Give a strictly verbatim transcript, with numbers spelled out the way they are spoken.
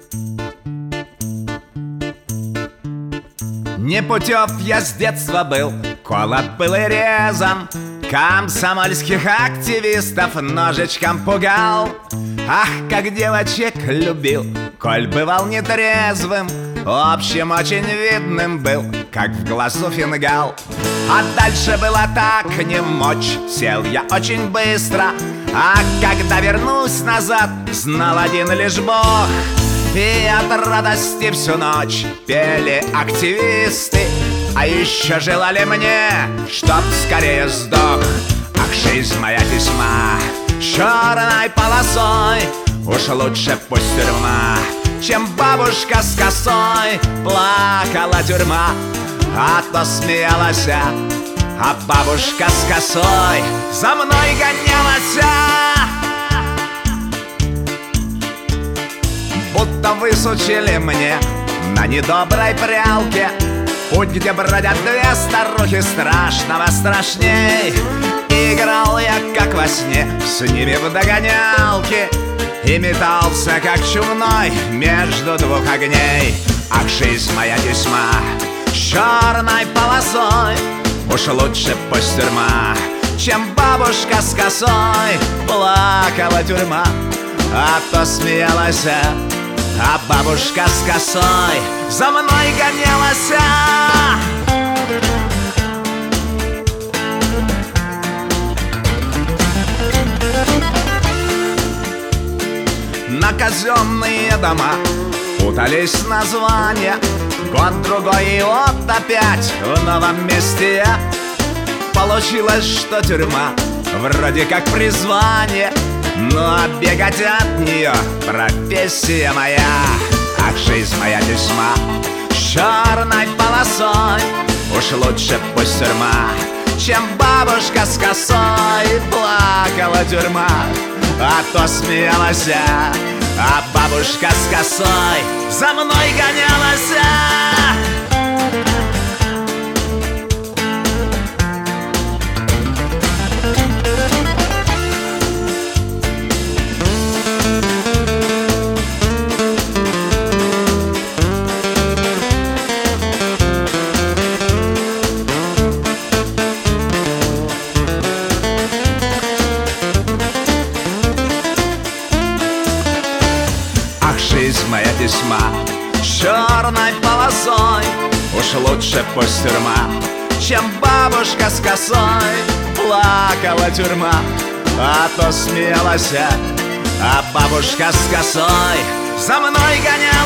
Непутев я с детства был, колот был и резан, комсомольских активистов ножичком пугал. Ах, как девочек любил, коль бывал нетрезвым, в общем, очень видным был, как в глазу фингал. А дальше было так не мочь, сел я очень быстро, а когда вернусь назад, знал один лишь Бог. И от радости всю ночь пели активисты, а еще желали мне, чтоб скорее сдох. Ах, жизнь моя тесьма черной полосой, уж лучше пусть тюрьма, чем бабушка с косой. Плакала тюрьма, а то смеялась, а бабушка с косой за мной гонялась. Будто высучили мне на недоброй прялке путь, где бродят две старухи, страшного страшней. Играл я, как во сне, с ними в догонялки и метался, как чумной, между двух огней. Ах, жизнь моя тесьма черной полосой, уж лучше пусть тюрьма, чем бабушка с косой. Плакала тюрьма, а то смеялась, а бабушка с косой за мной гонялась. На казенные дома путались названия, год-другой и вот опять в новом месте. Получилось, что тюрьма вроде как призвание, но бегать от нее профессия моя. Ах, жизнь моя тесьма черной полосой, уж лучше пусть тюрьма, чем бабушка с косой. Плакала тюрьма, а то смеялась, а бабушка с косой за мной гонялась. Жизнь моя тесьма черной полосой, уж лучше пусть тюрьма, чем бабушка с косой. Плакала тюрьма, а то смеялась, а бабушка с косой за мной гонялась.